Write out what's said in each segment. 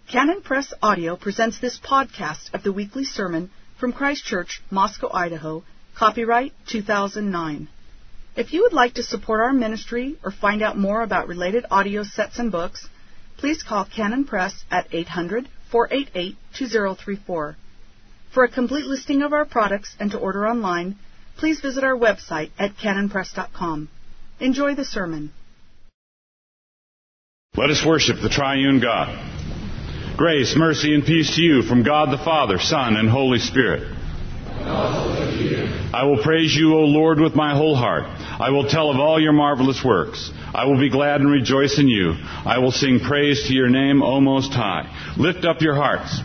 Canon Press Audio presents this podcast of the weekly sermon from Christ Church, Moscow, Idaho, copyright 2009. If you would like to support our ministry or find out more about related audio sets and books, please call Canon Press at 800-488-2034. For a complete listing of our products and to order online, please visit our website at canonpress.com. Enjoy the sermon. Let us worship the triune God. Grace, mercy, and peace to you from God the Father, Son, and Holy Spirit. I will praise you, O Lord, with my whole heart. I will tell of all your marvelous works. I will be glad and rejoice in you. I will sing praise to your name, O Most High. Lift up your hearts.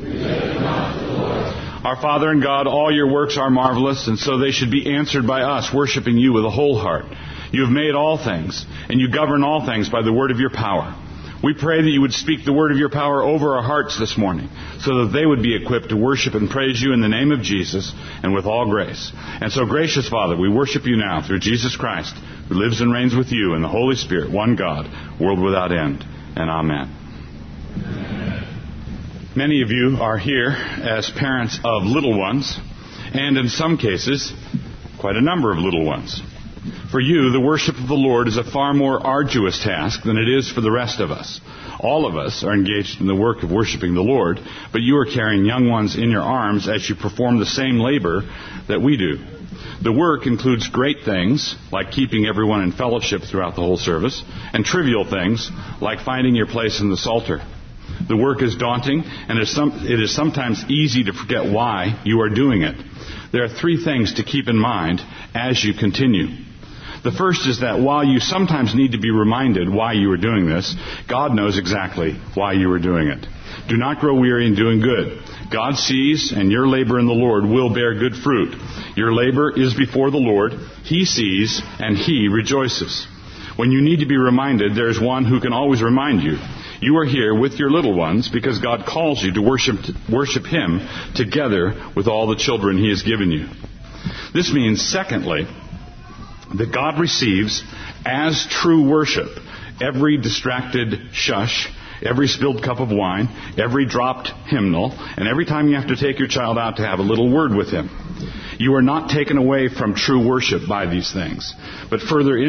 Our Father and God, all your works are marvelous, and so they should be answered by us, worshiping you with a whole heart. You have made all things, and you govern all things by the word of your power. We pray that you would speak the word of your power over our hearts this morning, so that they would be equipped to worship and praise you in the name of Jesus and with all grace. And so, gracious Father, we worship you now through Jesus Christ, who lives and reigns with you in the Holy Spirit, one God, world without end. And amen. Many of you are here as parents of little ones, and in some cases, quite a number of little ones. For you, the worship of the Lord is a far more arduous task than it is for the rest of us. All of us are engaged in the work of worshiping the Lord, but you are carrying young ones in your arms as you perform the same labor that we do. The work includes great things, like keeping everyone in fellowship throughout the whole service, and trivial things, like finding your place in the Psalter. The work is daunting, and it is sometimes easy to forget why you are doing it. There are three things to keep in mind as you continue. The first is that while you sometimes need to be reminded why you are doing this, God knows exactly why you are doing it. Do not grow weary in doing good. God sees, and your labor in the Lord will bear good fruit. Your labor is before the Lord. He sees, and He rejoices. When you need to be reminded, there is one who can always remind you. You are here with your little ones because God calls you to worship Him together with all the children He has given you. This means, secondly, that God receives as true worship every distracted shush, every spilled cup of wine, every dropped hymnal, and every time you have to take your child out to have a little word with him. You are not taken away from true worship by these things, but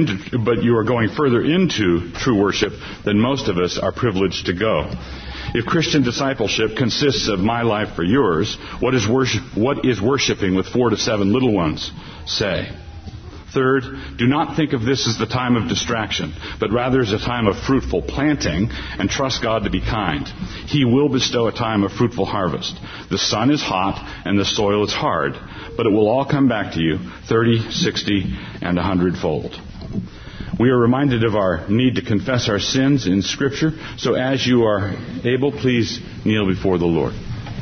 you are going further into true worship than most of us are privileged to go. If Christian discipleship consists of my life for yours, what is worshiping with 4 to 7 little ones say? Third, do not think of this as the time of distraction, but rather as a time of fruitful planting, and trust God to be kind. He will bestow a time of fruitful harvest. The sun is hot and the soil is hard, but it will all come back to you 30, 60, and 100-fold. We are reminded of our need to confess our sins in Scripture, so as you are able, please kneel before the Lord.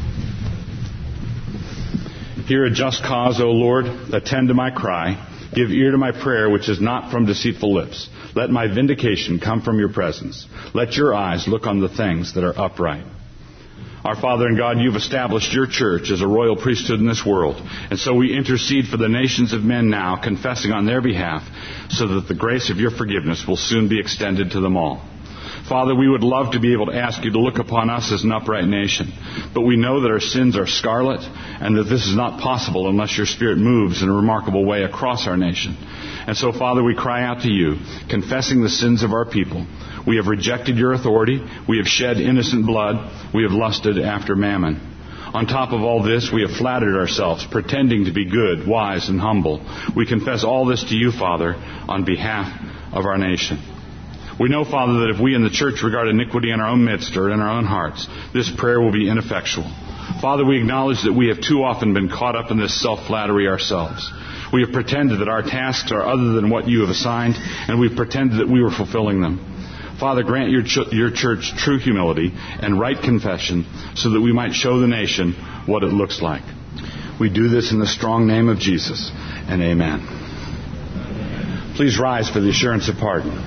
Hear a just cause, O Lord, attend to my cry. Give ear to my prayer, which is not from deceitful lips. Let my vindication come from your presence. Let your eyes look on the things that are upright. Our Father and God, you've established your church as a royal priesthood in this world. And so we intercede for the nations of men now, confessing on their behalf, so that the grace of your forgiveness will soon be extended to them all. Father, we would love to be able to ask you to look upon us as an upright nation, but we know that our sins are scarlet and that this is not possible unless your Spirit moves in a remarkable way across our nation. And so, Father, we cry out to you, confessing the sins of our people. We have rejected your authority. We have shed innocent blood. We have lusted after mammon. On top of all this, we have flattered ourselves, pretending to be good, wise, and humble. We confess all this to you, Father, on behalf of our nation. We know, Father, that if we in the church regard iniquity in our own midst or in our own hearts, this prayer will be ineffectual. Father, we acknowledge that we have too often been caught up in this self-flattery ourselves. We have pretended that our tasks are other than what you have assigned, and we've pretended that we were fulfilling them. Father, grant your church true humility and right confession so that we might show the nation what it looks like. We do this in the strong name of Jesus, and amen. Please rise for the assurance of pardon.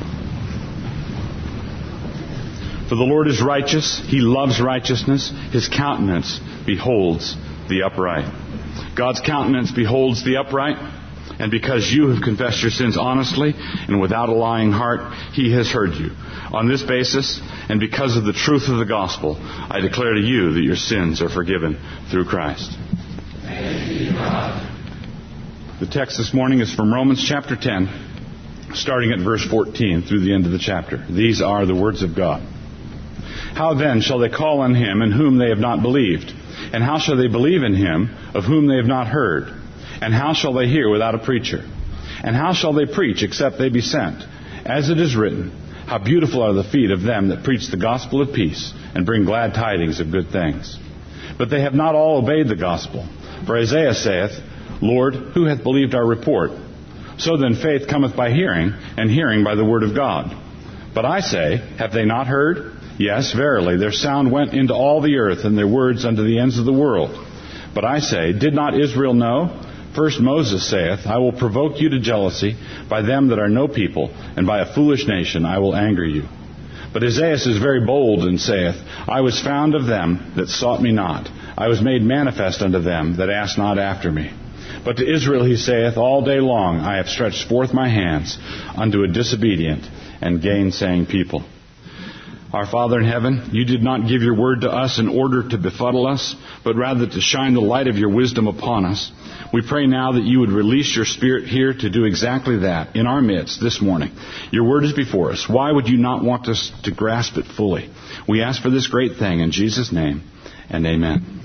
For the Lord is righteous. He loves righteousness. His countenance beholds the upright. God's countenance beholds the upright, And because you have confessed your sins honestly and without a lying heart, He has heard you. On this basis, and because of the truth of the gospel, I declare to you that your sins are forgiven through Christ. Thanks be to God. The text this morning is from Romans chapter 10, starting at verse 14 through the end of the chapter. These are the words of God. How then shall they call on Him in whom they have not believed? And how shall they believe in Him of whom they have not heard? And how shall they hear without a preacher? And how shall they preach except they be sent? As it is written, how beautiful are the feet of them that preach the gospel of peace and bring glad tidings of good things. But they have not all obeyed the gospel. For Isaiah saith, Lord, who hath believed our report? So then faith cometh by hearing, and hearing by the word of God. But I say, have they not heard? Yes, verily, their sound went into all the earth, and their words unto the ends of the world. But I say, did not Israel know? First Moses saith, I will provoke you to jealousy by them that are no people, and by a foolish nation I will anger you. But Isaiah is very bold, and saith, I was found of them that sought me not. I was made manifest unto them that asked not after me. But to Israel he saith, all day long I have stretched forth my hands unto a disobedient and gainsaying people. Our Father in heaven, you did not give your word to us in order to befuddle us, but rather to shine the light of your wisdom upon us. We pray now that you would release your Spirit here to do exactly that in our midst this morning. Your word is before us. Why would you not want us to grasp it fully? We ask for this great thing in Jesus' name, and amen.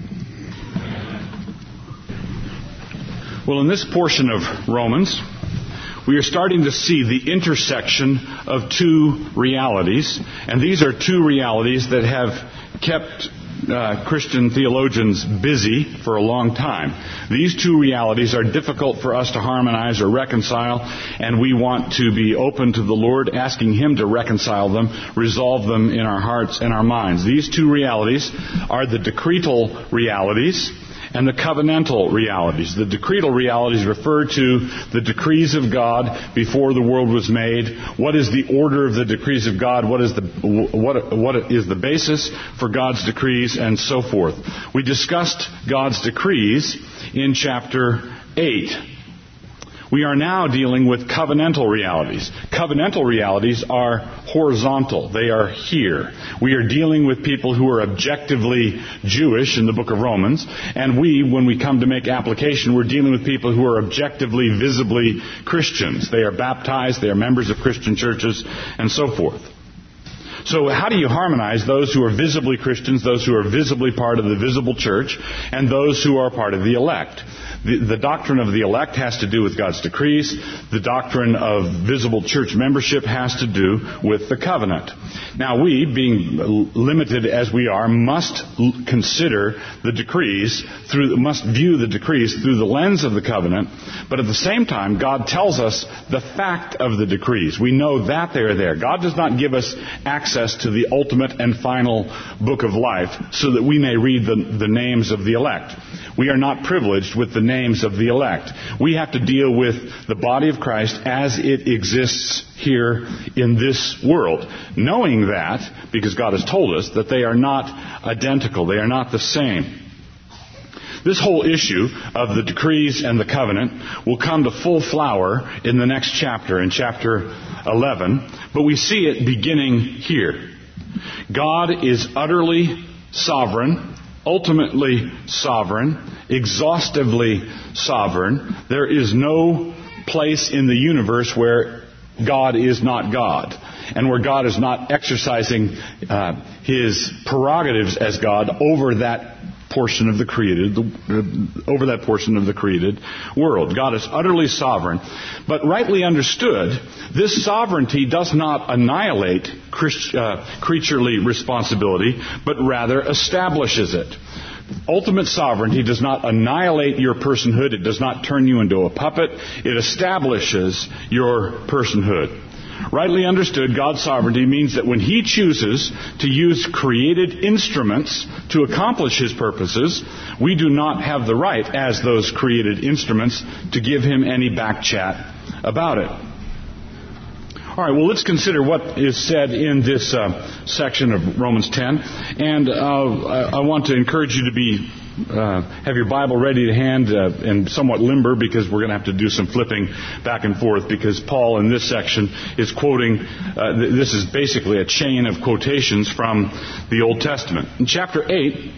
Well, in this portion of Romans, we are starting to see the intersection of two realities. And these are two realities that have kept Christian theologians busy for a long time. These two realities are difficult for us to harmonize or reconcile, and we want to be open to the Lord, asking Him to reconcile them, resolve them in our hearts and our minds. These two realities are the decretal realities and the covenantal realities. The decretal realities refer to the decrees of God before the world was made. What is the order of the decrees of God? What is the basis for God's decrees, and so forth. We discussed God's decrees in chapter 8. We are now dealing with covenantal realities. Covenantal realities are horizontal. They are here. We are dealing with people who are objectively Jewish in the book of Romans. And when we come to make application, we're dealing with people who are objectively, visibly Christians. They are baptized, they are members of Christian churches, and so forth. So how do you harmonize those who are visibly Christians, those who are visibly part of the visible church, and those who are part of the elect? The doctrine of the elect has to do with God's decrees. The doctrine of visible church membership has to do with the covenant. Now we, being limited as we are, must consider the decrees must view the decrees through the lens of the covenant. But at the same time, God tells us the fact of the decrees. We know that they are there. God does not give us access to the ultimate and final book of life so that we may read the names of the elect. We are not privileged with the names of the elect. We have to deal with the body of Christ as it exists here in this world, knowing that, because God has told us, that they are not identical. They are not the same. This whole issue of the decrees and the covenant will come to full flower in the next chapter, in chapter 11, but we see it beginning here. God is utterly sovereign, ultimately sovereign, exhaustively sovereign. There is no place in the universe where God is not God, and where God is not exercising His prerogatives as God over that portion of the created world. God is utterly sovereign. But rightly understood, this sovereignty does not annihilate creaturely responsibility, but rather establishes it. Ultimate sovereignty does not annihilate your personhood. It does not turn you into a puppet. It establishes your personhood. Rightly understood, God's sovereignty means that when He chooses to use created instruments to accomplish His purposes, we do not have the right, as those created instruments, to give Him any back chat about it. All right, well, let's consider what is said in this section of Romans 10. And I want to encourage you to have your Bible ready to hand and somewhat limber, because we're going to have to do some flipping back and forth, because Paul in this section is quoting, this is basically a chain of quotations from the Old Testament. In chapter 8,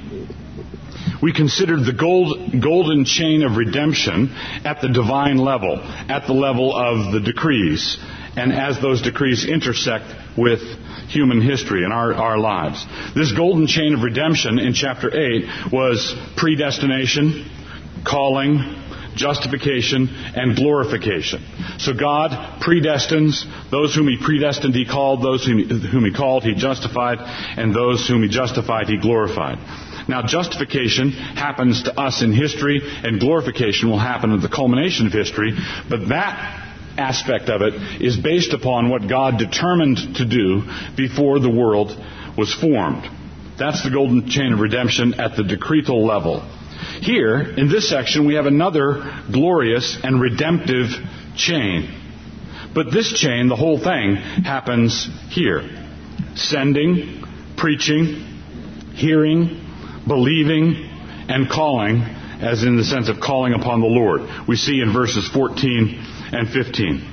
we considered the golden chain of redemption at the divine level, at the level of the decrees, and as those decrees intersect with human history and our lives. This golden chain of redemption in chapter 8 was predestination, calling, justification, and glorification. So God predestines; those whom He predestined He called, those whom He called He justified, and those whom He justified He glorified. Now, justification happens to us in history, and glorification will happen at the culmination of history, but that aspect of it is based upon what God determined to do before the world was formed. That's the golden chain of redemption at the decretal level. Here, in this section, we have another glorious and redemptive chain. But this chain, the whole thing, happens here. Sending, preaching, hearing, believing, and calling, as in the sense of calling upon the Lord. We see in verses 14 and 15.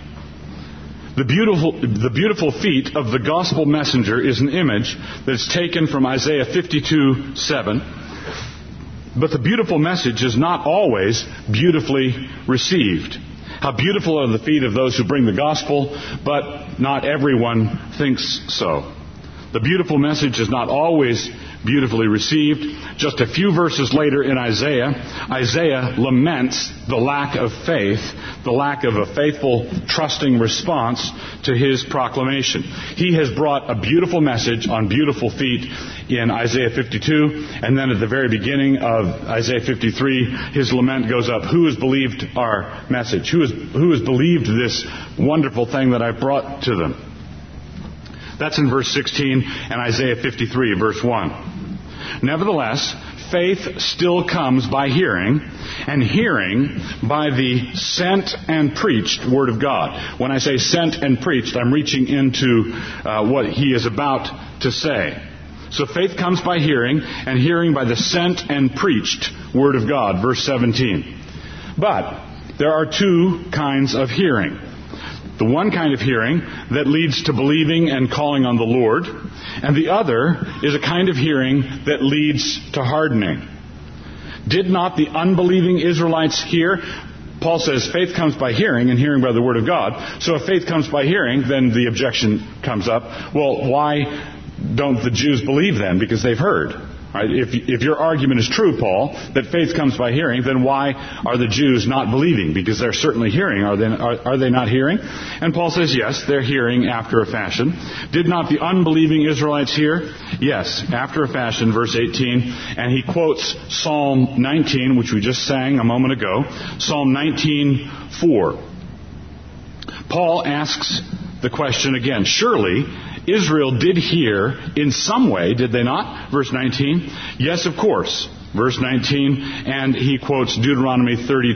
The beautiful feet of the gospel messenger is an image that's taken from Isaiah 52:7. But the beautiful message is not always beautifully received. How beautiful are the feet of those who bring the gospel, but not everyone thinks so. The beautiful message is not always beautifully received. Just a few verses later in Isaiah laments the lack of faith, the lack of a faithful, trusting response to his proclamation. He has brought a beautiful message on beautiful feet in Isaiah 52, and then at the very beginning of Isaiah 53, his lament goes up: who has believed our message? Who has believed this wonderful thing that I've brought to them? That's in verse 16 and Isaiah 53, verse 1. Nevertheless, faith still comes by hearing, and hearing by the sent and preached Word of God. When I say sent and preached, I'm reaching into what he is about to say. So faith comes by hearing, and hearing by the sent and preached Word of God, verse 17. But there are two kinds of hearing. The one kind of hearing that leads to believing and calling on the Lord, and the other is a kind of hearing that leads to hardening. Did not the unbelieving Israelites hear? Paul says faith comes by hearing, and hearing by the Word of God. So if faith comes by hearing, then the objection comes up, well, why don't the Jews believe then? Because they've heard. Right? If your argument is true, Paul, that faith comes by hearing, then why are the Jews not believing? Because they're certainly hearing. Are they not hearing? And Paul says, yes, they're hearing after a fashion. Did not the unbelieving Israelites hear? Yes, after a fashion, verse 18. And he quotes Psalm 19, which we just sang a moment ago. Psalm 19:4. Paul asks the question again. Surely Israel did hear in some way, did they not? Verse 19. Yes, of course. Verse 19, and he quotes Deuteronomy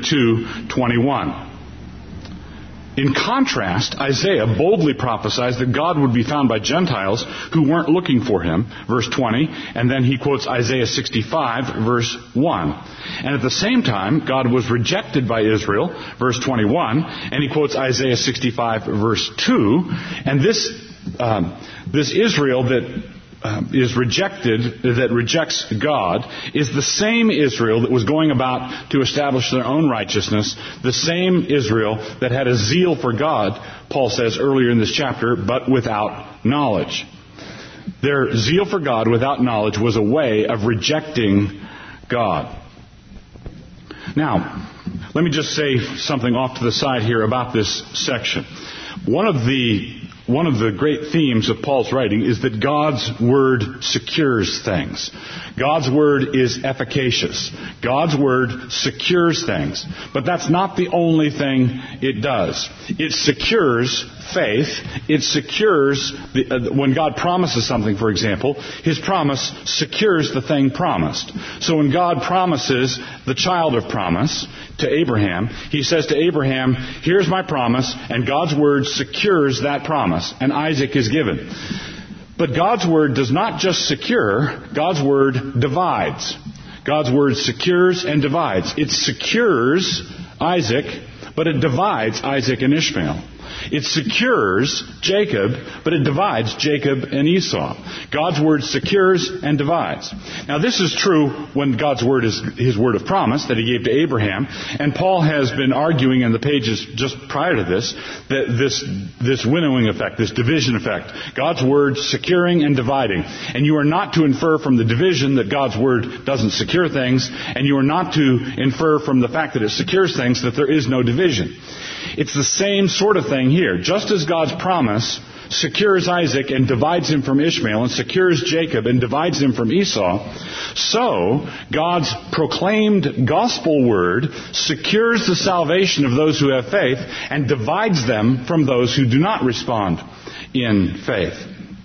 32:21. In contrast, Isaiah boldly prophesies that God would be found by Gentiles who weren't looking for Him, verse 20, and then he quotes Isaiah 65, verse 1. And at the same time, God was rejected by Israel, verse 21, and he quotes Isaiah 65, verse 2, and this Israel that is rejected, that rejects God, is the same Israel that was going about to establish their own righteousness, the same Israel that had a zeal for God, Paul says earlier in this chapter, but without knowledge. Their zeal for God without knowledge was a way of rejecting God. Now, let me just say something off to the side here about this section. One of the great themes of Paul's writing is that God's Word secures things. God's Word is efficacious. God's Word secures things. But that's not the only thing it does. It secures faith. It secures, when God promises something, for example, His promise secures the thing promised. So when God promises the child of promise to Abraham, He says to Abraham, here's my promise, and God's Word secures that promise. promise, and Isaac is given. But God's Word does not just secure, God's Word divides. God's Word secures and divides. It secures Isaac, but it divides Isaac and Ishmael. It secures Jacob, but it divides Jacob and Esau. God's Word secures and divides. Now this is true when God's Word is His Word of promise that He gave to Abraham. And Paul has been arguing in the pages just prior to this, that this winnowing effect, this division effect, God's Word securing and dividing. And you are not to infer from the division that God's Word doesn't secure things, and you are not to infer from the fact that it secures things that there is no division. It's the same sort of thing here. Just as God's promise secures Isaac and divides him from Ishmael, and secures Jacob and divides him from Esau, so God's proclaimed gospel word secures the salvation of those who have faith and divides them from those who do not respond in faith.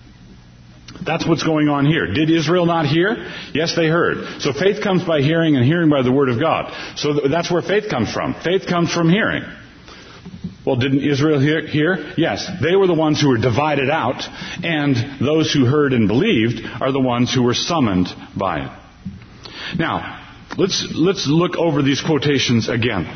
That's what's going on here. Did Israel not hear? Yes, they heard. So faith comes by hearing, and hearing by the word of God. So that's where faith comes from. Faith comes from hearing. Well, didn't Israel hear? Yes. They were the ones who were divided out, and those who heard and believed are the ones who were summoned by it. Now, let's look over these quotations again.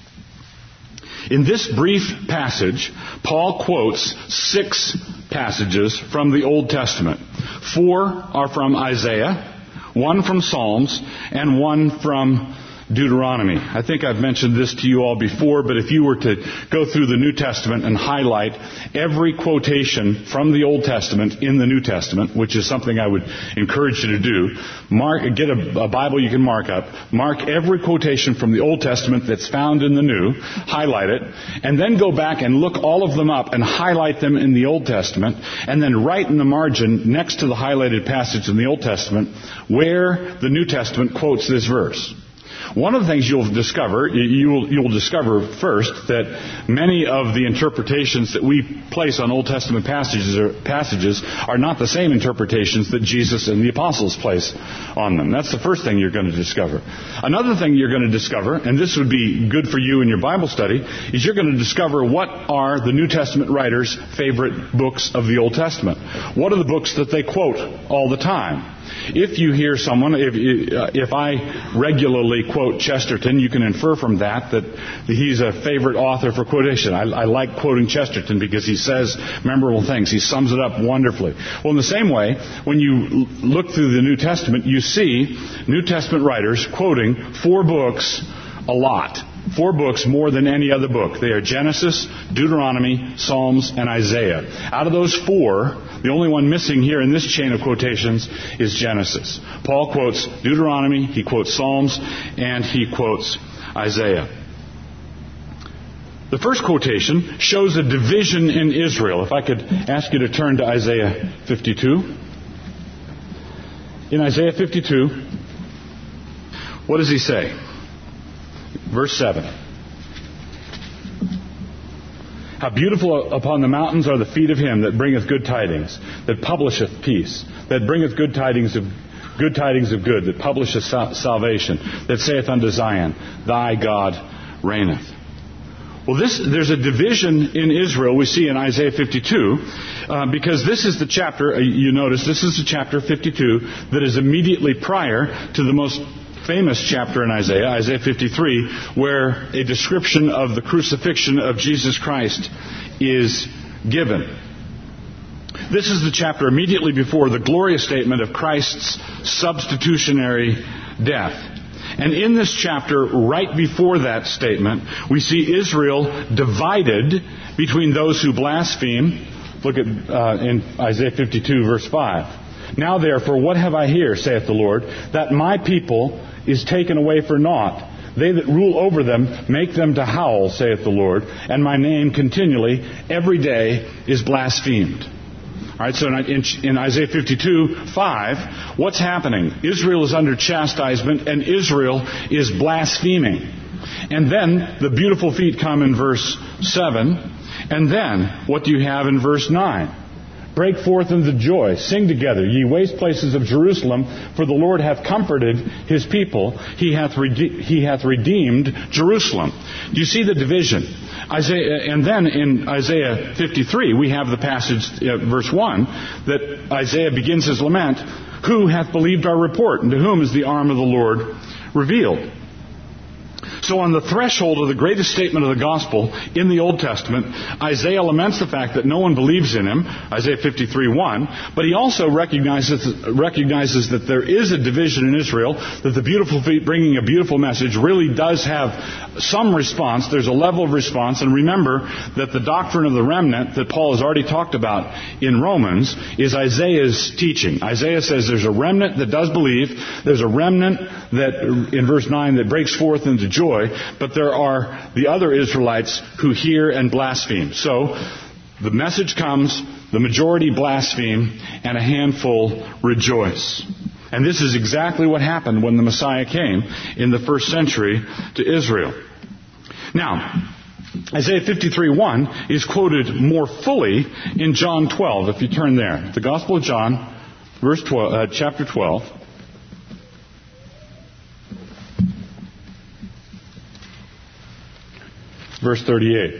In this brief passage, Paul quotes 6 passages from the Old Testament. 4 are from Isaiah, 1 from Psalms, and 1 from Deuteronomy. I think I've mentioned this to you all before, but if you were to go through the New Testament and highlight every quotation from the Old Testament in the New Testament, which is something I would encourage you to do, get a Bible you can mark up, mark every quotation from the Old Testament that's found in the New, highlight it, and then go back and look all of them up and highlight them in the Old Testament, and then write in the margin next to the highlighted passage in the Old Testament where the New Testament quotes this verse. One of the things you'll discover first that many of the interpretations that we place on Old Testament passages are not the same interpretations that Jesus and the apostles place on them. That's the first thing you're going to discover. Another thing you're going to discover, and this would be good for you in your Bible study, is you're going to discover what are the New Testament writers' favorite books of the Old Testament. What are the books that they quote all the time? If you hear someone, if I regularly quote Chesterton, you can infer from that he's a favorite author for quotation. I like quoting Chesterton because he says memorable things. He sums it up wonderfully. Well, in the same way, when you look through the New Testament, you see New Testament writers quoting 4 books a lot. 4 books more than any other book. They are Genesis, Deuteronomy, Psalms, and Isaiah. Out of those 4, the only one missing here in this chain of quotations is Genesis. Paul quotes Deuteronomy, he quotes Psalms, and he quotes Isaiah. The first quotation shows a division in Israel. If I could ask you to turn to Isaiah 52. In Isaiah 52, what does he say? Verse 7. How beautiful upon the mountains are the feet of him that bringeth good tidings, that publisheth peace, that bringeth good tidings of good, that publisheth salvation, that saith unto Zion, thy God reigneth. Well, there's a division in Israel we see in Isaiah 52, because this is the chapter, you notice, this is the chapter 52 that is immediately prior to the most famous chapter in Isaiah, Isaiah 53, where a description of the crucifixion of Jesus Christ is given. This is the chapter immediately before the glorious statement of Christ's substitutionary death. And in this chapter, right before that statement, we see Israel divided between those who blaspheme. Look at in Isaiah 52, verse 5. Now therefore, what have I here, saith the Lord, that my people is taken away for naught. They that rule over them make them to howl, saith the Lord, and my name continually, every day, is blasphemed. All right, so in Isaiah 52:5, what's happening? Israel is under chastisement, and Israel is blaspheming. And then the beautiful feet come in verse 7, and then what do you have in verse 9? Break forth into joy. Sing together, ye waste places of Jerusalem, for the Lord hath comforted his people. He hath redeemed Jerusalem. Do you see the division? And then in Isaiah 53, we have the passage, verse 1, that Isaiah begins his lament, who hath believed our report, and to whom is the arm of the Lord revealed? So on the threshold of the greatest statement of the gospel in the Old Testament, Isaiah laments the fact that no one believes in him, Isaiah 53:1, but he also recognizes that there is a division in Israel, that the beautiful feet bringing a beautiful message really does have some response. There's a level of response, and remember that the doctrine of the remnant that Paul has already talked about in Romans is Isaiah's teaching. Isaiah says there's a remnant that does believe, there's a remnant that, in verse 9, that breaks forth into joy, but there are the other Israelites who hear and blaspheme. So the message comes, the majority blaspheme, and a handful rejoice. And this is exactly what happened when the Messiah came in the first century to Israel. Now, Isaiah 53:1 is quoted more fully in John 12, if you turn there. The Gospel of John, chapter 12. Verse 38.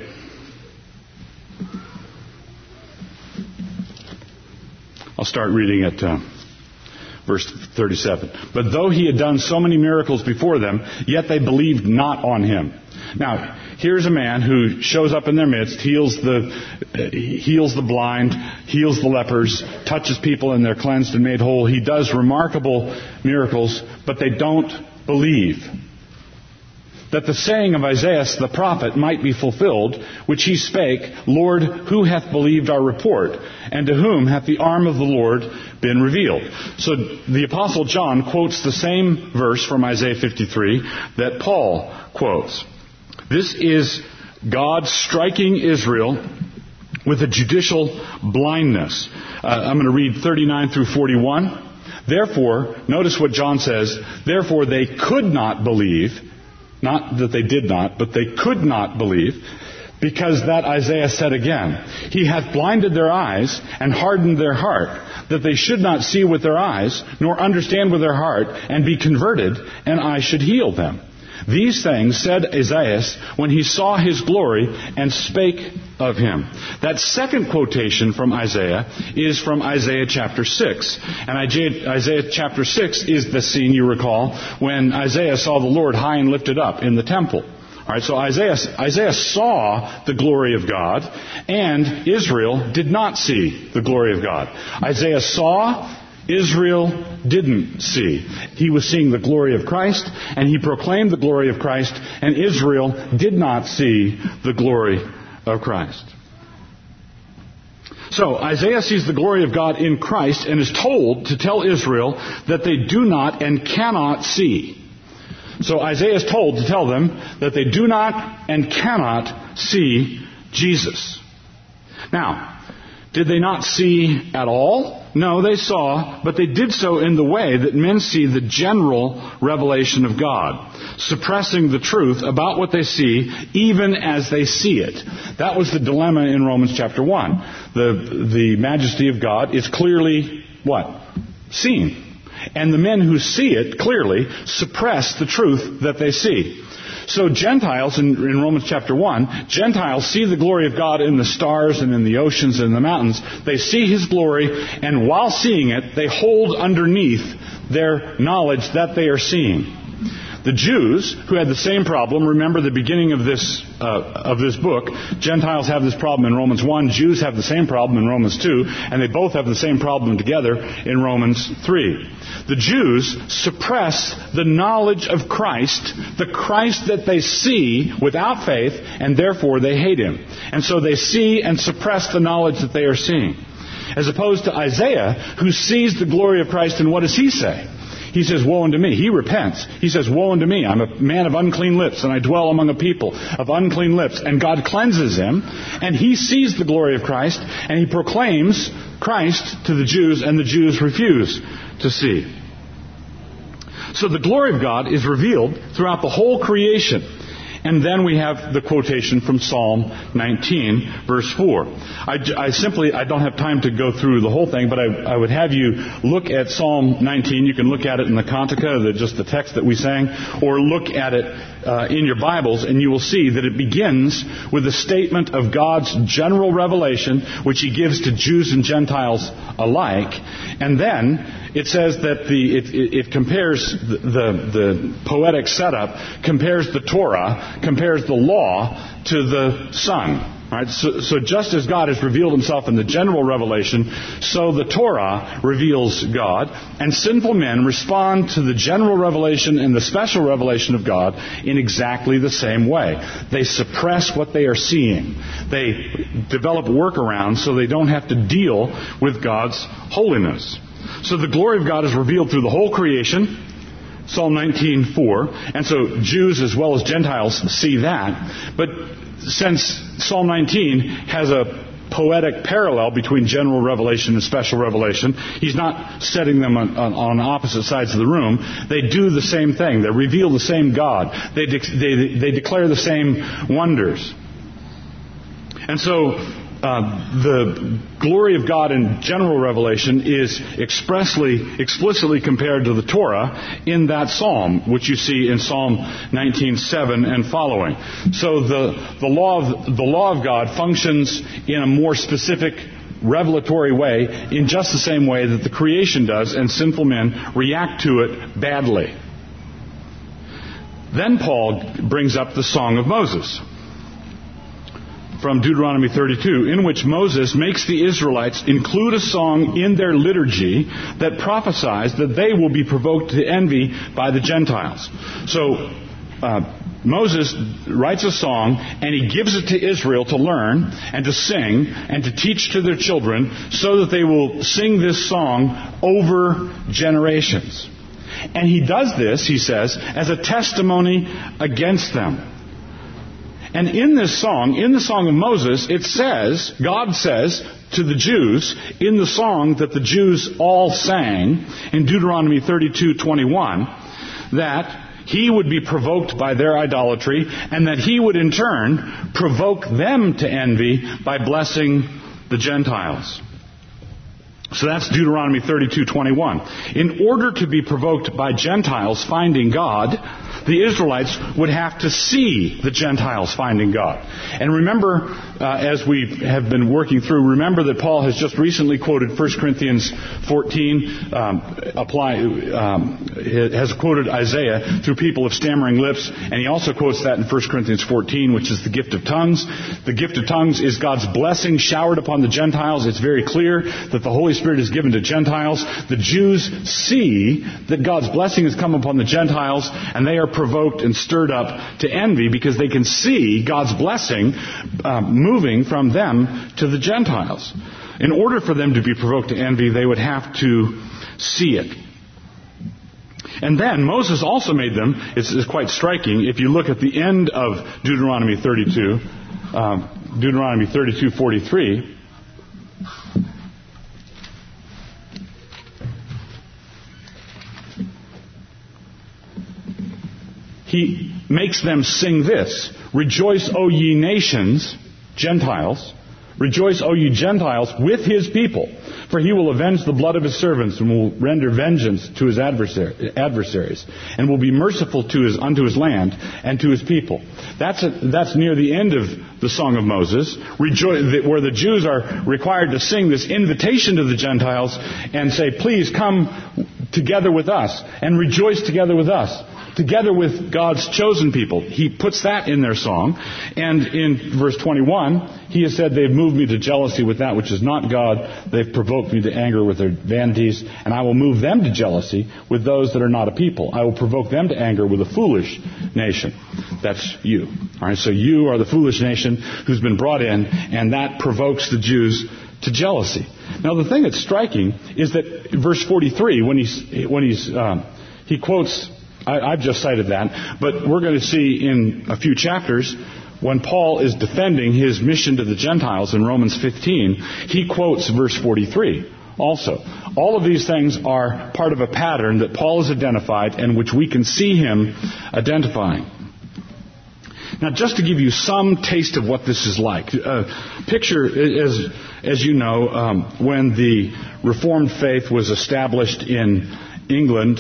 I'll start reading at verse 37. But though he had done so many miracles before them, yet they believed not on him. Now, here's a man who shows up in their midst, heals the blind, heals the lepers, touches people and they're cleansed and made whole. He does remarkable miracles, but they don't believe. That the saying of Isaiah the prophet might be fulfilled, which he spake, Lord, who hath believed our report? And to whom hath the arm of the Lord been revealed? So the Apostle John quotes the same verse from Isaiah 53 that Paul quotes. This is God striking Israel with a judicial blindness. I'm going to read 39 through 41. Therefore, notice what John says, therefore they could not believe. Not that they did not, but they could not believe, because that Isaiah said again, he hath blinded their eyes and hardened their heart, that they should not see with their eyes, nor understand with their heart, and be converted, and I should heal them. These things said Isaiah when he saw his glory and spake of him. That second quotation from Isaiah is from Isaiah chapter 6. And Isaiah chapter 6 is the scene, you recall, when Isaiah saw the Lord high and lifted up in the temple. All right, so Isaiah saw the glory of God, and Israel did not see the glory of God. Isaiah saw, Israel didn't see. He was seeing the glory of Christ, and he proclaimed the glory of Christ, and Israel did not see the glory of Christ. So Isaiah sees the glory of God in Christ and is told to tell Israel that they do not and cannot see. So Isaiah is told to tell them that they do not and cannot see Jesus. Now, did they not see at all? No, they saw, but they did so in the way that men see the general revelation of God, suppressing the truth about what they see, even as they see it. That was the dilemma in Romans chapter 1. The majesty of God is clearly, what? Seen. And the men who see it clearly suppress the truth that they see. So Gentiles, in Romans chapter 1, Gentiles see the glory of God in the stars and in the oceans and in the mountains. They see His glory, and while seeing it, they hold underneath their knowledge that they are seeing. The Jews, who had the same problem, remember the beginning of this book, Gentiles have this problem in Romans 1, Jews have the same problem in Romans 2, and they both have the same problem together in Romans 3. The Jews suppress the knowledge of Christ, the Christ that they see without faith, and therefore they hate Him. And so they see and suppress the knowledge that they are seeing. As opposed to Isaiah, who sees the glory of Christ, and what does he say? He says, woe unto me. He repents. He says, woe unto me. I'm a man of unclean lips, and I dwell among a people of unclean lips. And God cleanses him, and he sees the glory of Christ, and he proclaims Christ to the Jews, and the Jews refuse to see. So the glory of God is revealed throughout the whole creation. And then we have the quotation from Psalm 19, verse 4. I don't have time to go through the whole thing, but I would have you look at Psalm 19. You can look at it in the Cantica, just the text that we sang, or look at it in your Bibles, and you will see that it begins with a statement of God's general revelation, which He gives to Jews and Gentiles alike. And then it says that it compares the poetic setup, compares the Torah, compares the law to the Son. Right? So just as God has revealed Himself in the general revelation, so the Torah reveals God, and sinful men respond to the general revelation and the special revelation of God in exactly the same way. They suppress what they are seeing. They develop workarounds so they don't have to deal with God's holiness. So the glory of God is revealed through the whole creation, Psalm 19:4, and so Jews as well as Gentiles see that. But since Psalm 19 has a poetic parallel between general revelation and special revelation, He's not setting them on opposite sides of the room. They do the same thing. They reveal the same God. They declare the same wonders. And so the glory of God in general revelation is explicitly compared to the Torah in that psalm, which you see in Psalm 19:7 and following. So the law of God functions in a more specific revelatory way in just the same way that the creation does, and sinful men react to it badly. Then Paul brings up the Song of Moses from Deuteronomy 32, in which Moses makes the Israelites include a song in their liturgy that prophesies that they will be provoked to envy by the Gentiles. So Moses writes a song, and he gives it to Israel to learn and to sing and to teach to their children, so that they will sing this song over generations. And he does this, he says, as a testimony against them. And in this song, in the Song of Moses, it says, God says to the Jews, in the song that the Jews all sang in Deuteronomy 32:21, that He would be provoked by their idolatry, and that He would in turn provoke them to envy by blessing the Gentiles. So that's Deuteronomy 32:21. In order to be provoked by Gentiles finding God, the Israelites would have to see the Gentiles finding God. And remember, as we have been working through, remember that Paul has just recently quoted 1 Corinthians 14, has quoted Isaiah through people of stammering lips, and he also quotes that in 1 Corinthians 14, which is the gift of tongues. The gift of tongues is God's blessing showered upon the Gentiles. It's very clear that the Holy Spirit is given to Gentiles. The Jews see that God's blessing has come upon the Gentiles, and they are provoked and stirred up to envy because they can see God's blessing moving from them to the Gentiles. In order for them to be provoked to envy, they would have to see it. And then Moses also made them, it's quite striking, if you look at the end of Deuteronomy 32, Deuteronomy 32:43, he makes them sing this: "Rejoice, O ye nations," Gentiles, "rejoice, O ye Gentiles, with His people, for He will avenge the blood of His servants and will render vengeance to His adversaries, and will be merciful unto His land and to His people." That's near the end of the Song of Moses, where the Jews are required to sing this invitation to the Gentiles and say, "Please come together with us and rejoice together with us, together with God's chosen people." He puts that in their song. And in verse 21, he has said, "They've moved me to jealousy with that which is not God. They've provoked me to anger with their vanities. And I will move them to jealousy with those that are not a people. I will provoke them to anger with a foolish nation." That's you. All right, so you are the foolish nation who's been brought in, and that provokes the Jews to jealousy. Now, the thing that's striking is that verse 43, when he quotes, I've just cited that, but we're going to see in a few chapters when Paul is defending his mission to the Gentiles in Romans 15, he quotes verse 43 also. All of these things are part of a pattern that Paul has identified and which we can see him identifying. Now, just to give you some taste of what this is like, picture, as you know, when the Reformed faith was established in England,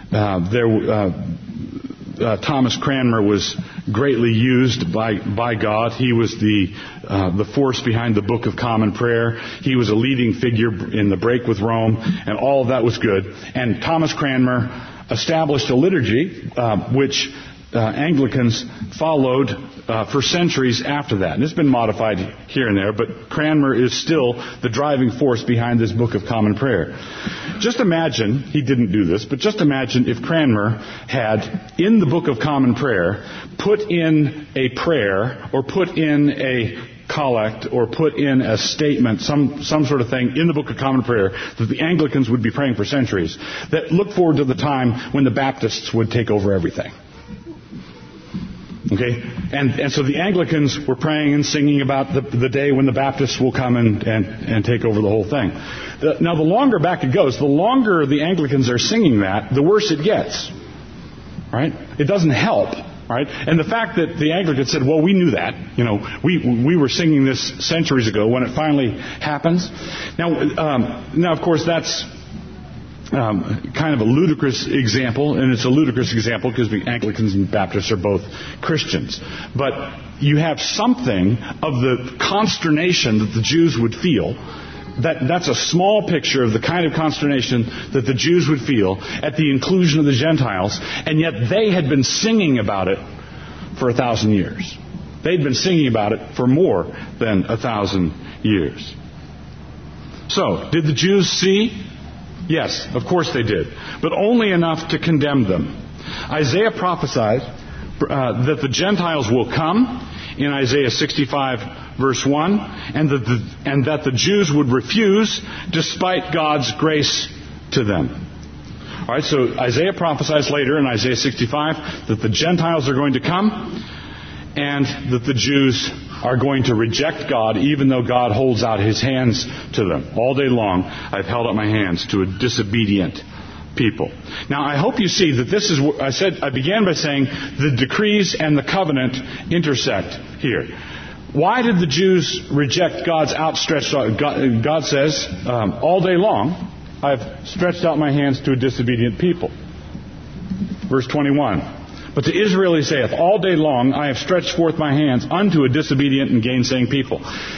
Thomas Cranmer was greatly used by God. He was the force behind the Book of Common Prayer. He was a leading figure in the break with Rome, and all of that was good. And Thomas Cranmer established a liturgy which Anglicans followed for centuries after that. And it's been modified here and there, but Cranmer is still the driving force behind this Book of Common Prayer. Just imagine, he didn't do this, but just imagine if Cranmer had, in the Book of Common Prayer, put in a prayer or put in a collect or put in a statement, some sort of thing in the Book of Common Prayer that the Anglicans would be praying for centuries, that looked forward to the time when the Baptists would take over everything. Okay? And so the Anglicans were praying and singing about the day when the Baptists will come and take over the whole thing. Now, the longer back it goes, the longer the Anglicans are singing that, the worse it gets. Right? It doesn't help. Right? And the fact that the Anglicans said, well, we knew that. You know, we were singing this centuries ago when it finally happens. Now, of course, that's kind of a ludicrous example, and it's a ludicrous example because the Anglicans and Baptists are both Christians. But you have something of the consternation that the Jews would feel. That's a small picture of the kind of consternation that the Jews would feel at the inclusion of the Gentiles, and yet they had been singing about it for 1,000 years. They'd been singing about it for more than 1,000 years. So, did the Jews see? Yes, of course they did, but only enough to condemn them. Isaiah prophesied that the Gentiles will come in Isaiah 65, verse 1, and that the Jews would refuse despite God's grace to them. All right, so Isaiah prophesies later in Isaiah 65 that the Gentiles are going to come and that the Jews are going to reject God even though God holds out His hands to them. All day long, I've held out my hands to a disobedient people. Now, I hope you see that this is what I began by saying the decrees and the covenant intersect here. Why did the Jews reject God's outstretched arm? God says, all day long, I've stretched out my hands to a disobedient people. Verse 21. But to Israel he saith, all day long I have stretched forth my hands unto a disobedient and gainsaying people.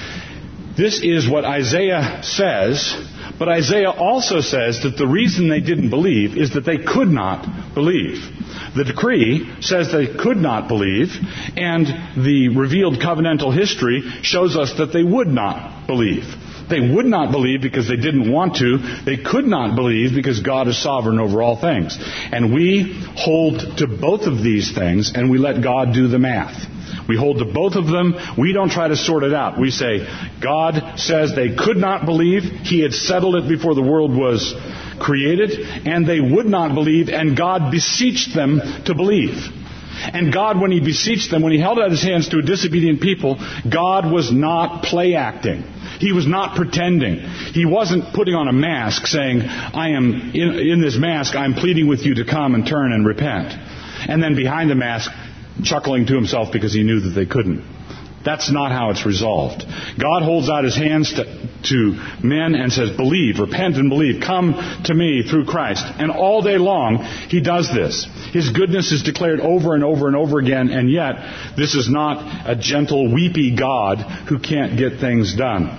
This is what Isaiah says, but Isaiah also says that the reason they didn't believe is that they could not believe. The decree says they could not believe, and the revealed covenantal history shows us that they would not believe. They would not believe because they didn't want to. They could not believe because God is sovereign over all things. And we hold to both of these things, and we let God do the math. We hold to both of them. We don't try to sort it out. We say, God says they could not believe. He had settled it before the world was created, and they would not believe, and God beseeched them to believe. And God, when He beseeched them, when He held out His hands to a disobedient people, God was not play acting. He was not pretending. He wasn't putting on a mask saying, I am in this mask, I'm pleading with you to come and turn and repent. And then behind the mask, chuckling to Himself because He knew that they couldn't. That's not how it's resolved. God holds out His hands to men and says, believe, repent and believe, come to me through Christ. And all day long, He does this. His goodness is declared over and over and over again, and yet this is not a gentle, weepy God who can't get things done.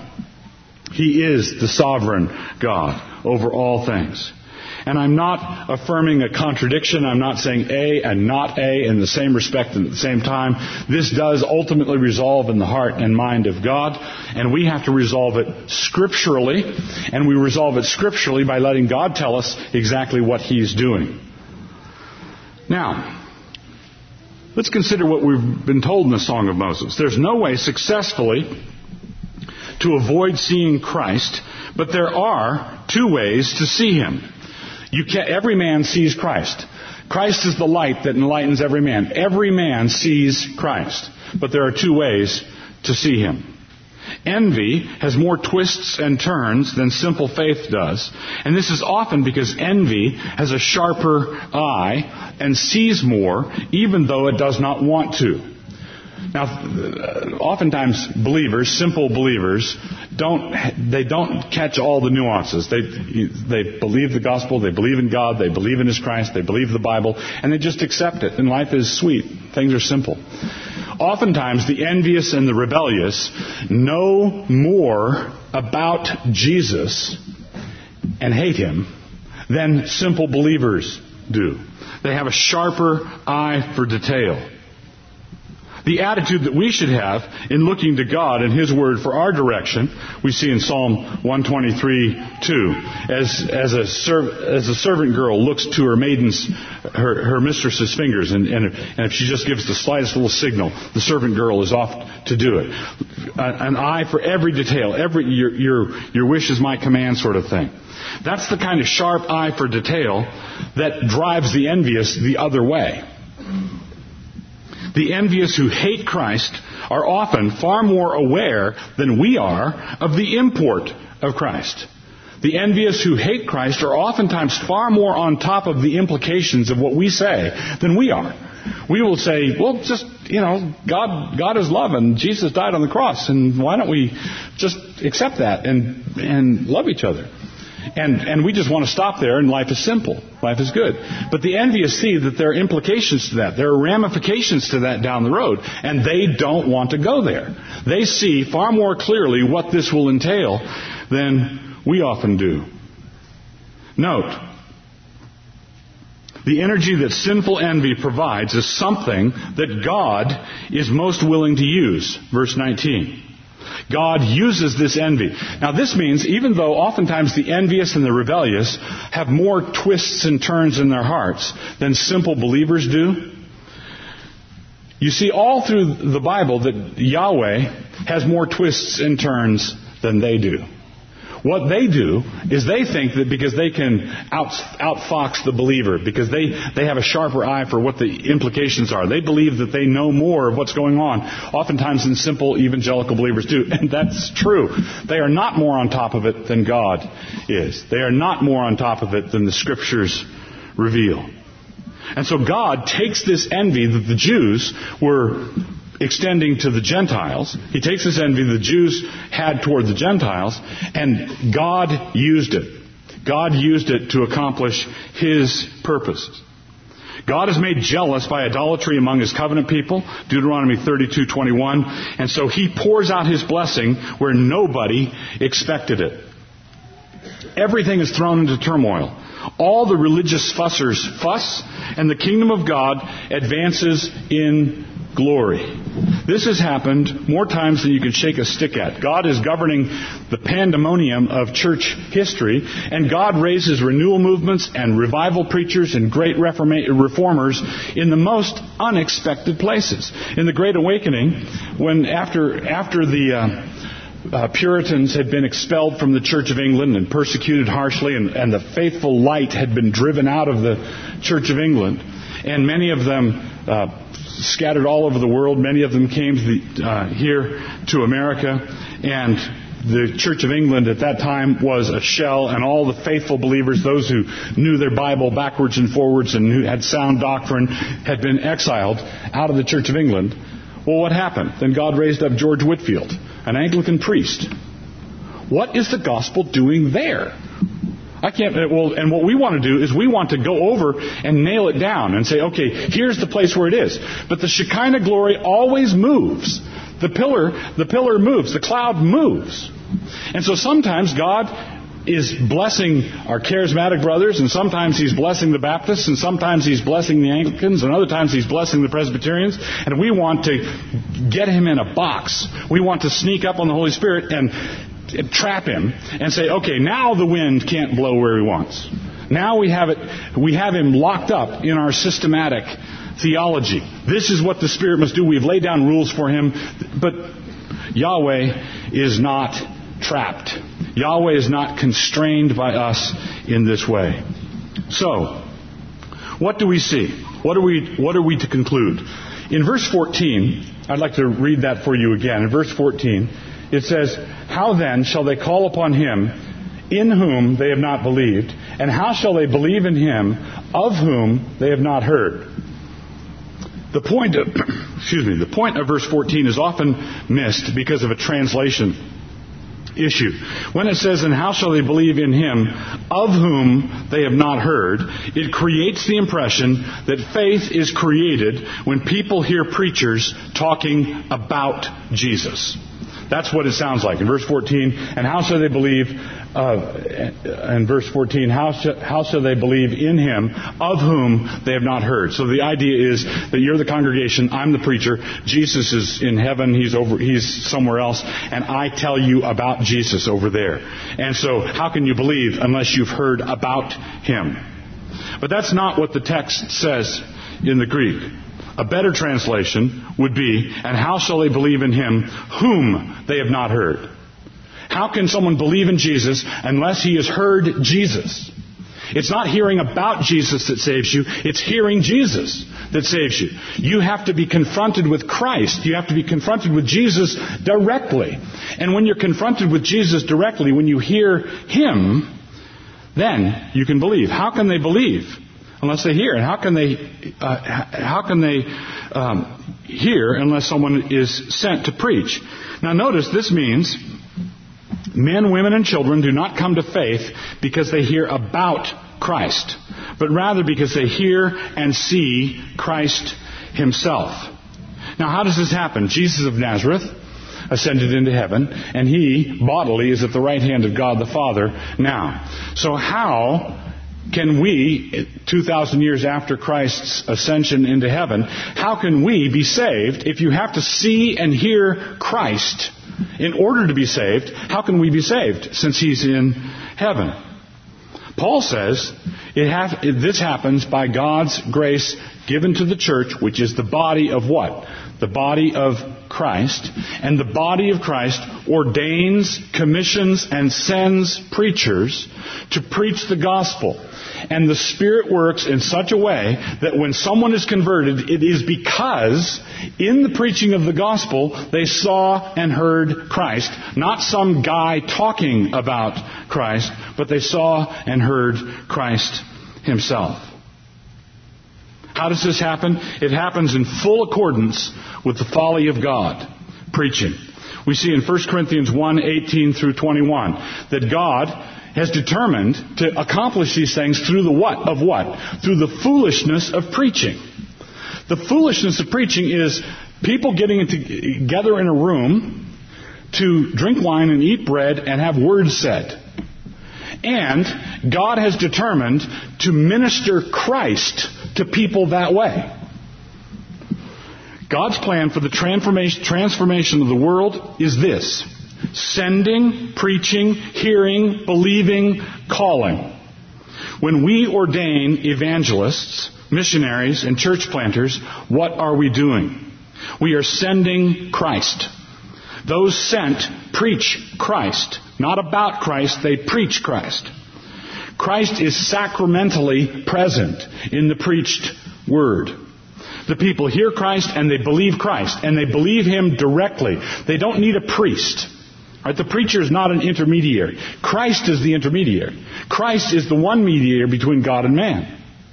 He is the sovereign God over all things. And I'm not affirming a contradiction. I'm not saying A and not A in the same respect and at the same time. This does ultimately resolve in the heart and mind of God. And we have to resolve it scripturally. And we resolve it scripturally by letting God tell us exactly what He's doing. Now, let's consider what we've been told in the Song of Moses. There's no way successfully to avoid seeing Christ, but there are two ways to see Him. Every man sees Christ. Christ is the light that enlightens every man. Every man sees Christ. But there are two ways to see Him. Envy has more twists and turns than simple faith does. And this is often because envy has a sharper eye and sees more, even though it does not want to. Now, oftentimes believers, simple believers, don't catch all the nuances. They believe the gospel, they believe in God, they believe in His Christ, they believe the Bible, and they just accept it. And life is sweet. Things are simple. Oftentimes, the envious and the rebellious know more about Jesus and hate Him than simple believers do. They have a sharper eye for detail. The attitude that we should have in looking to God and His Word for our direction, we see in Psalm 123:2. As a servant girl looks to her mistress's fingers, and if she just gives the slightest little signal, the servant girl is off to do it. An eye for every detail, your wish is my command sort of thing. That's the kind of sharp eye for detail that drives the envious the other way. The envious who hate Christ are often far more aware than we are of the import of Christ. The envious who hate Christ are oftentimes far more on top of the implications of what we say than we are. We will say, well, just, God is love and Jesus died on the cross, and why don't we just accept that and love each other? And we just want to stop there, and life is simple. Life is good. But the envious see that there are implications to that. There are ramifications to that down the road, and they don't want to go there. They see far more clearly what this will entail than we often do. Note, the energy that sinful envy provides is something that God is most willing to use. Verse 19. God uses this envy. Now this means, even though oftentimes the envious and the rebellious have more twists and turns in their hearts than simple believers do, you see all through the Bible that Yahweh has more twists and turns than they do. What they do is they think that because they can outfox the believer, because they have a sharper eye for what the implications are. They believe that they know more of what's going on, oftentimes than simple evangelical believers do. And that's true. They are not more on top of it than God is. They are not more on top of it than the Scriptures reveal. And so God takes this envy that the Jews were extending to the Gentiles. He takes this envy the Jews had toward the Gentiles, and God used it. God used it to accomplish His purposes. God is made jealous by idolatry among His covenant people, Deuteronomy 32:21, and so He pours out His blessing where nobody expected it. Everything is thrown into turmoil. All the religious fussers fuss, and the kingdom of God advances in glory. This has happened more times than you can shake a stick at. God is governing the pandemonium of church history, and God raises renewal movements and revival preachers and great reformers in the most unexpected places. In the Great Awakening, when after the Puritans had been expelled from the Church of England and persecuted harshly, and the faithful light had been driven out of the Church of England, and many of them scattered all over the world. Many of them came here to America, and the Church of England at that time was a shell, and all the faithful believers, those who knew their Bible backwards and forwards and who had sound doctrine, had been exiled out of the Church of England. Well, what happened? Then God raised up George Whitefield, an Anglican priest. What is the gospel doing there? And what we want to do is we want to go over and nail it down and say, okay, here's the place where it is. But the Shekinah glory always moves. The pillar moves. The cloud moves. And so sometimes God is blessing our charismatic brothers, and sometimes He's blessing the Baptists, and sometimes He's blessing the Anglicans, and other times He's blessing the Presbyterians, and we want to get Him in a box. We want to sneak up on the Holy Spirit and trap Him and say, okay, now the wind can't blow where He wants. Now we have Him locked up in our systematic theology. This is what the Spirit must do. We've laid down rules for Him, but Yahweh is not trapped. Yahweh is not constrained by us in this way. So, what do we see? What are we to conclude? In verse 14, I'd like to read that for you again. In verse 14, it says, "How then shall they call upon Him in whom they have not believed? And how shall they believe in Him of whom they have not heard?" The point of verse 14 is often missed because of a translation issue. When it says, "And how shall they believe in him of whom they have not heard?" it creates the impression that faith is created when people hear preachers talking about Jesus. That's what it sounds like. In verse 14, "And how shall they believe," in verse 14, how shall they believe in him of whom they have not heard? So the idea is that you're the congregation, I'm the preacher, Jesus is in heaven, he's somewhere else, and I tell you about Jesus over there. And so how can you believe unless you've heard about him? But that's not what the text says in the Greek. A better translation would be, "And how shall they believe in him whom they have not heard?" How can someone believe in Jesus unless he has heard Jesus? It's not hearing about Jesus that saves you. It's hearing Jesus that saves you. You have to be confronted with Christ. You have to be confronted with Jesus directly. And when you're confronted with Jesus directly, when you hear him, then you can believe. How can they believe unless they hear? And how can they hear unless someone is sent to preach? Now notice this means men, women, and children do not come to faith because they hear about Christ, but rather because they hear and see Christ himself. Now how does this happen? Jesus of Nazareth ascended into heaven, and he bodily is at the right hand of God the Father now. So how can we, 2,000 years after Christ's ascension into heaven, how can we be saved if you have to see and hear Christ in order to be saved? How can we be saved since he's in heaven? Paul says this happens by God's grace given to the church, which is the body of what? The body of Christ. And the body of Christ ordains, commissions, and sends preachers to preach the gospel. And the Spirit works in such a way that when someone is converted, it is because in the preaching of the gospel, they saw and heard Christ. Not some guy talking about Christ, but they saw and heard Christ himself. How does this happen? It happens in full accordance with the folly of God, preaching. We see in 1 Corinthians 1:18 through 21 that God has determined to accomplish these things through the what? Of what? Through the foolishness of preaching. The foolishness of preaching is people getting together in a room to drink wine and eat bread and have words said. And God has determined to minister Christ to people that way. God's plan for the transformation of the world is this: sending, preaching, hearing, believing, calling. When we ordain evangelists, missionaries, and church planters, what are we doing? We are sending Christ. Those sent preach Christ. Not about Christ, they preach Christ. Christ is sacramentally present in the preached word. The people hear Christ and they believe Christ, and they believe him directly. They don't need a priest. Right? The preacher is not an intermediary. Christ is the intermediary. Christ is the one mediator between God and man.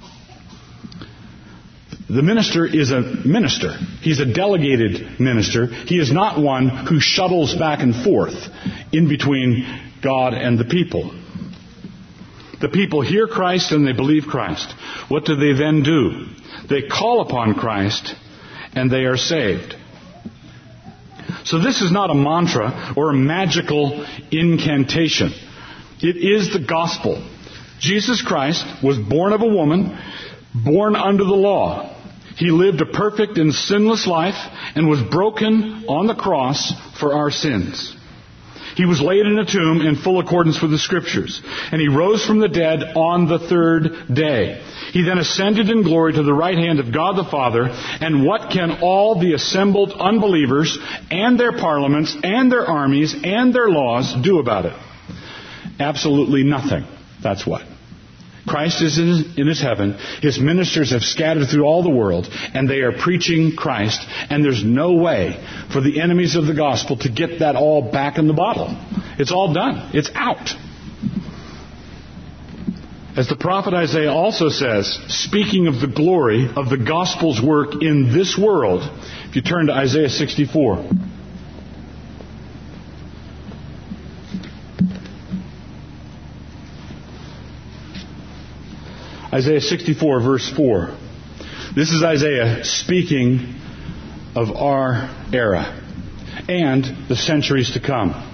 The minister is a minister. He's a delegated minister. He is not one who shuttles back and forth in between God and the people. The people hear Christ and they believe Christ. What do they then do? They call upon Christ and they are saved. So this is not a mantra or a magical incantation. It is the gospel. Jesus Christ was born of a woman, born under the law. He lived a perfect and sinless life and was broken on the cross for our sins. He was laid in a tomb in full accordance with the Scriptures. And he rose from the dead on the third day. He then ascended in glory to the right hand of God the Father. And what can all the assembled unbelievers and their parliaments and their armies and their laws do about it? Absolutely nothing. That's what. Christ is in his heaven. His ministers have scattered through all the world, and they are preaching Christ. And there's no way for the enemies of the gospel to get that all back in the bottle. It's all done. It's out. As the prophet Isaiah also says, speaking of the glory of the gospel's work in this world, if you turn to Isaiah 64. Isaiah 64, verse 4. This is Isaiah speaking of our era and the centuries to come.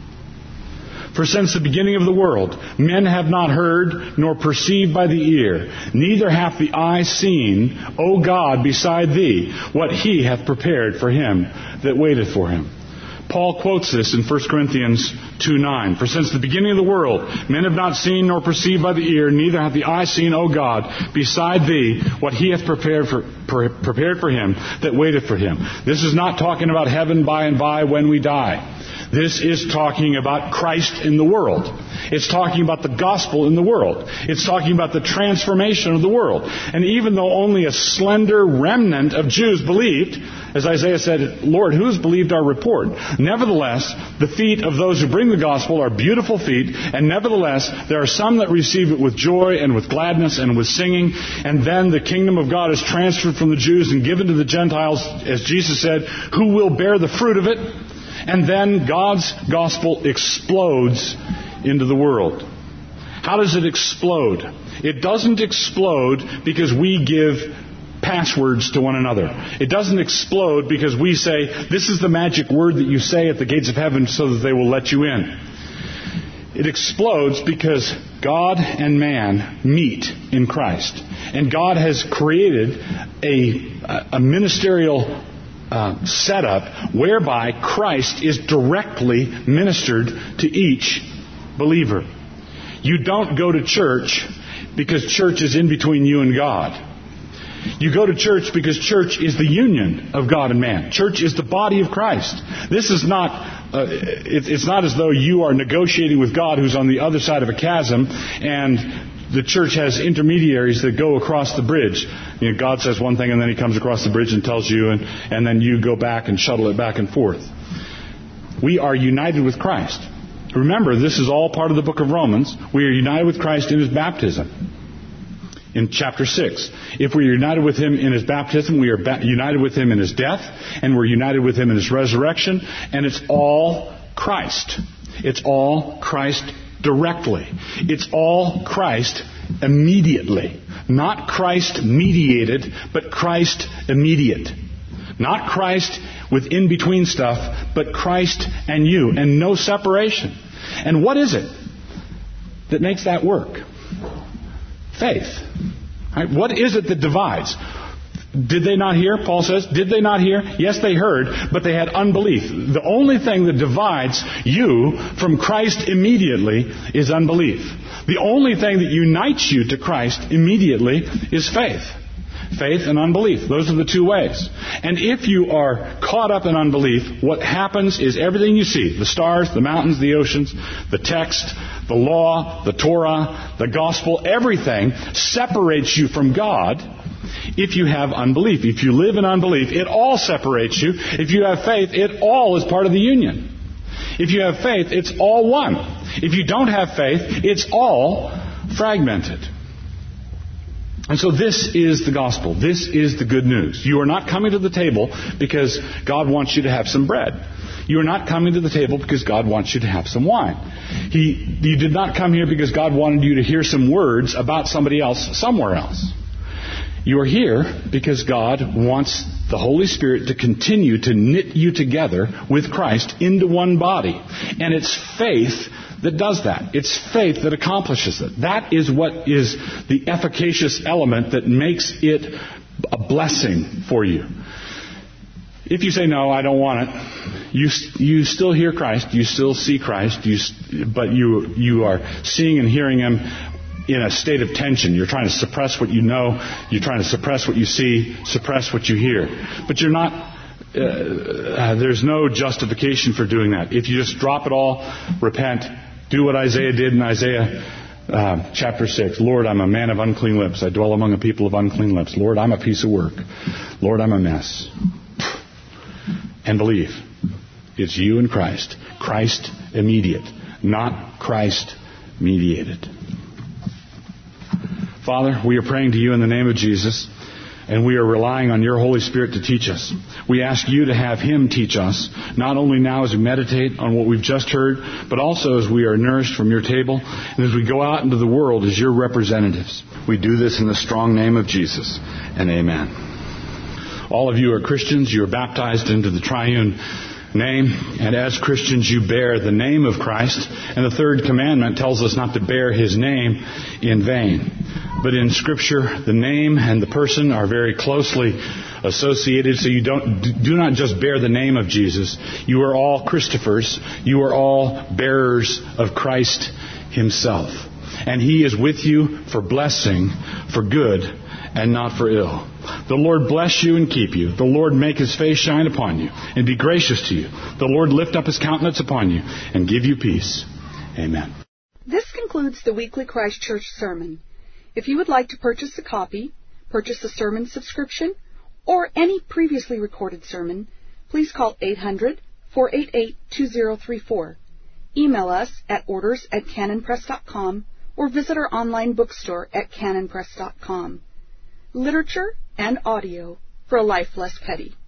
For since the beginning of the world, men have not heard, nor perceived by the ear, neither hath the eye seen, O God, beside thee, what he hath prepared for him that waiteth for him. Paul quotes this in 1 Corinthians 2:9. For since the beginning of the world, men have not seen nor perceived by the ear, neither hath the eye seen, O God, beside thee, what he hath prepared for him that waiteth for him. This is not talking about heaven by and by when we die. This is talking about Christ in the world. It's talking about the gospel in the world. It's talking about the transformation of the world. And even though only a slender remnant of Jews believed, as Isaiah said, Lord, who has believed our report? Nevertheless, the feet of those who bring the gospel are beautiful feet, and nevertheless, there are some that receive it with joy and with gladness and with singing, and then the kingdom of God is transferred from the Jews and given to the Gentiles, as Jesus said, who will bear the fruit of it? And then God's gospel explodes into the world. How does it explode? It doesn't explode because we give passwords to one another. It doesn't explode because we say, this is the magic word that you say at the gates of heaven so that they will let you in. It explodes because God and man meet in Christ. And God has created a ministerial setup whereby Christ is directly ministered to each believer. You don't go to church because church is in between you and God. You go to church because church is the union of God and man. Church is the body of Christ. This is not, it's not as though you are negotiating with God who's on the other side of a chasm and the church has intermediaries that go across the bridge. You know, God says one thing and then he comes across the bridge and tells you and then you go back and shuttle it back and forth. We are united with Christ. Remember, this is all part of the book of Romans. We are united with Christ in his baptism. In chapter 6. If we are united with him in his baptism, we are united with him in his death, and we're united with him in his resurrection, and it's all Christ. It's all Christ directly. It's all Christ immediately. Not Christ mediated, but Christ immediate. Not Christ with in-between stuff, but Christ and you, and no separation. And what is it that makes that work? Faith. Right? What is it that divides? Did they not hear? Paul says, did they not hear? Yes, they heard, but they had unbelief. The only thing that divides you from Christ immediately is unbelief. The only thing that unites you to Christ immediately is faith. Faith and unbelief. Those are the two ways. And if you are caught up in unbelief, what happens is everything you see, the stars, the mountains, the oceans, the text, the law, the Torah, the gospel, everything separates you from God if you have unbelief. If you live in unbelief, it all separates you. If you have faith, it all is part of the union. If you have faith, it's all one. If you don't have faith, it's all fragmented. And so this is the gospel. This is the good news. You are not coming to the table because God wants you to have some bread. You are not coming to the table because God wants you to have some wine. You did not come here because God wanted you to hear some words about somebody else somewhere else. You are here because God wants the Holy Spirit to continue to knit you together with Christ into one body. And it's faith that does that. It's faith that accomplishes it. That is what is the efficacious element that makes it a blessing for you. If you say, no, I don't want it, you still hear Christ, you still see Christ, but you are seeing and hearing him in a state of tension. You're trying to suppress what you know, you're trying to suppress what you see, suppress what you hear. But you're not, there's no justification for doing that. If you just drop it all, repent, do what Isaiah did in Isaiah chapter 6. Lord, I'm a man of unclean lips. I dwell among a people of unclean lips. Lord, I'm a piece of work. Lord, I'm a mess. And believe. It's you and Christ. Christ immediate, not Christ mediated. Father, we are praying to you in the name of Jesus, and we are relying on your Holy Spirit to teach us. We ask you to have him teach us, not only now as we meditate on what we've just heard, but also as we are nourished from your table, and as we go out into the world as your representatives. We do this in the strong name of Jesus, and amen. All of you are Christians. You are baptized into the triune name, and as Christians you bear the name of Christ. And the third commandment tells us not to bear his name in vain. But in Scripture, the name and the person are very closely associated, so you do not just bear the name of Jesus. You are all Christophers. You are all bearers of Christ himself. And he is with you for blessing, for good, and not for ill. The Lord bless you and keep you. The Lord make his face shine upon you and be gracious to you. The Lord lift up his countenance upon you and give you peace. Amen. This concludes the weekly Christ Church sermon. If you would like to purchase a copy, purchase a sermon subscription, or any previously recorded sermon, please call 800-488-2034. Email us at orders@canonpress.com or visit our online bookstore at canonpress.com. Literature and audio for a life less petty.